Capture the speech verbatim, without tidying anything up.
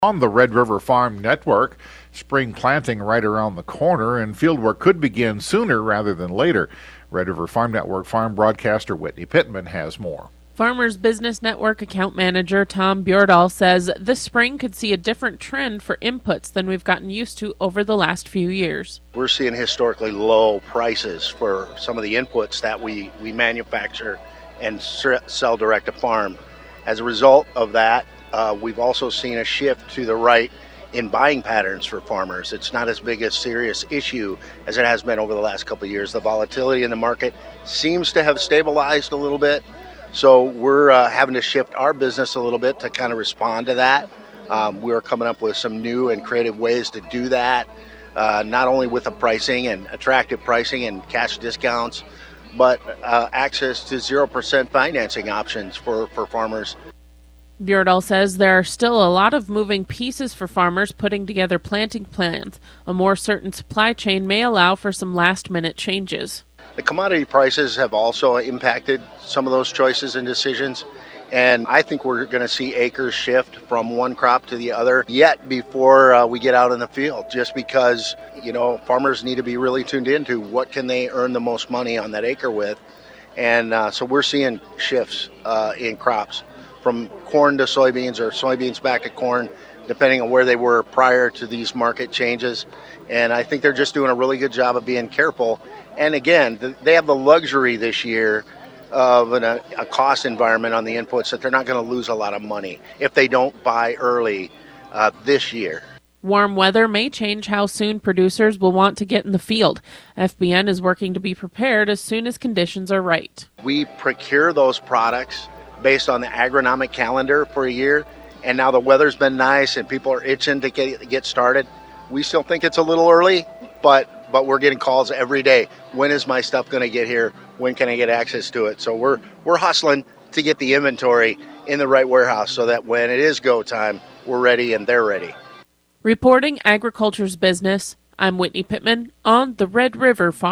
On the Red River Farm Network, spring planting right around the corner, and fieldwork could begin sooner rather than later. Red River Farm Network farm broadcaster Whitney Pittman has more. Farmers Business Network account manager Tom Bjordahl says this spring could see a different trend for inputs than we've gotten used to over the last few years. We're seeing historically low prices for some of the inputs that we, we manufacture and sell direct to farm. As a result of that, uh, we've also seen a shift to the right in buying patterns for farmers. It's not as big a serious issue as it has been over the last couple of years. The volatility in the market seems to have stabilized a little bit. So we're uh, having to shift our business a little bit to kind of respond to that. Um, we're coming up with some new and creative ways to do that, uh, not only with the pricing and attractive pricing and cash discounts, but uh, access to zero percent financing options for, for farmers. Bjordahl says there are still a lot of moving pieces for farmers putting together planting plans. A more certain supply chain may allow for some last-minute changes. The commodity prices have also impacted some of those choices and decisions, and I think we're going to see acres shift from one crop to the other yet before uh, we get out in the field, just because, you know, farmers need to be really tuned into what can they earn the most money on that acre with, and uh, so we're seeing shifts uh, in crops from corn to soybeans or soybeans back to corn, depending on where they were prior to these market changes. And I think they're just doing a really good job of being careful. And again, they have the luxury this year of an, a, a cost environment on the inputs that they're not going to lose a lot of money if they don't buy early uh, this year. Warm weather may change how soon producers will want to get in the field. F B N is working to be prepared as soon as conditions are right. We procure those products based on the agronomic calendar for a year, and now the weather's been nice and people are itching to get get started. We still think it's a little early, but but we're getting calls every day. When is my stuff going to get here? When can I get access to it? So we're we're hustling to get the inventory in the right warehouse so that when it is go time, we're ready and they're ready. Reporting Agriculture's Business, I'm Whitney Pittman on the Red River Farm.